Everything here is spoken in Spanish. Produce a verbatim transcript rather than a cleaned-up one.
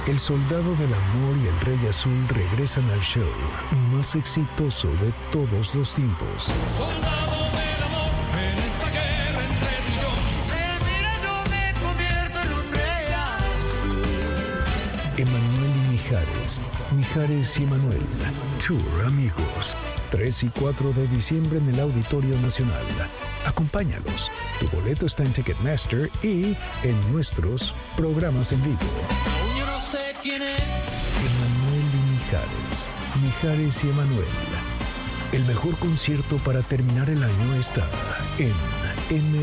El Soldado del Amor y el Rey Azul regresan al show más exitoso de todos los tiempos. Soldado del amor, en esta guerra entre tú y yo, mira, yo me convierto en un rey azul. Emanuel y Mijares, Mijares y Emanuel, Tour Amigos, tres y cuatro de diciembre en el Auditorio Nacional. Acompáñalos. Tu boleto está en Ticketmaster y en nuestros programas en vivo. Yo no sé quién es. Emanuel y Mijares, Mijares y Emanuel. El mejor concierto para terminar el año está en M